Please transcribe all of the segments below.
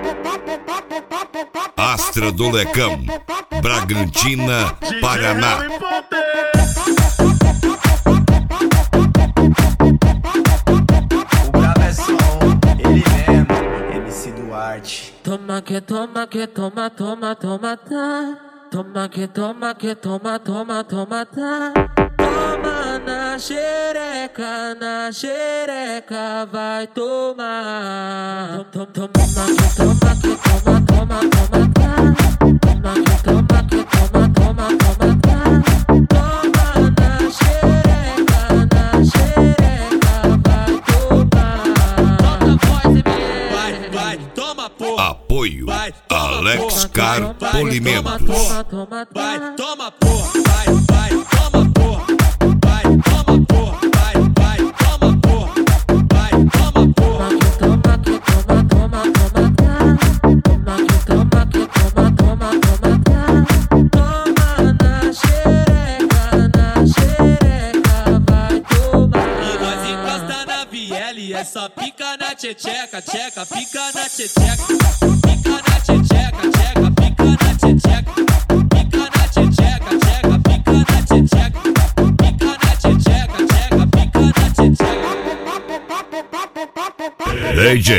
Astra do Lecão, Bragantina, Paraná. O brabo é som, ele mesmo, MC Duarte. Toma que toma que toma, toma, toma, tá. Toma que toma que toma, toma, toma, tá. Toma na xereca, vai tomar. Toma que toma que toma, toma, toma, tá. Toma que toma que toma, toma, toma, tá. Toma na xereca, vai tomar. Solta a voz e Vai, toma porra. Apoio Vai, toma Alex porra. Car Polimentos. Vai, toma porra. Vai, toma porra. Vai, toma porra. Vai, toma porra. Vai, toma porra. Toma que toma, toma, toma, tá. Toma que toma, toma, toma, tá. Toma na xereca, vai tomar. E nós encosta na viela e é só pica na tcheca, tcheca, pica na tcheca. Pica na tcheca, tcheca, pica na tcheca. Pica na tcheca, tcheca, pica na tcheca. Pica na tcheca, tcheca, pica na tcheca. DJ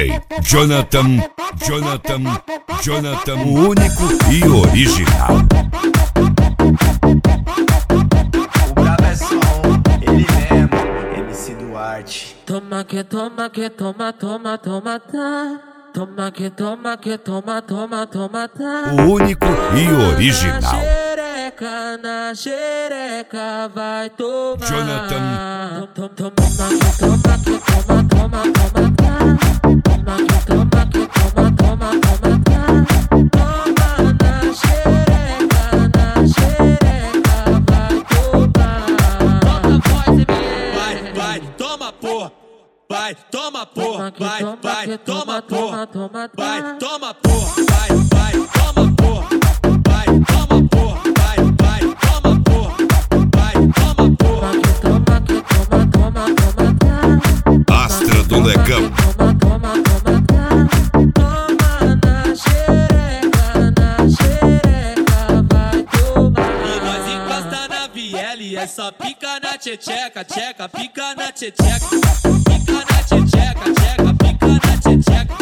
Jonathan, o único e original. O brabo é som, ele mesmo, MC Duarte. Toma que toma que toma, toma, toma, tá. Toma que toma que toma, toma, toma, tá. O único e original. Na xereca, vai tomar. Jonathan. Toma que toma que toma, toma, toma, tá. Toma que toma que toma, toma, toma, tá. Toma na xereca, vai tomar. Solta a voz e Vai, toma porra. Vai, toma porra. Vai, toma porra. Vai, toma porra. Vai, toma porra. Vai, toma porra. Vai, toma porra. Vai, toma porra. toma que toma, tá. Astra do Lecão. Toma, tá. Toma na xereca, vai tomar. E nós encosta na viela e é só pica na tcheca, tcheca, pica na tcheca. Pica na tcheca, tcheca, pica na tcheca.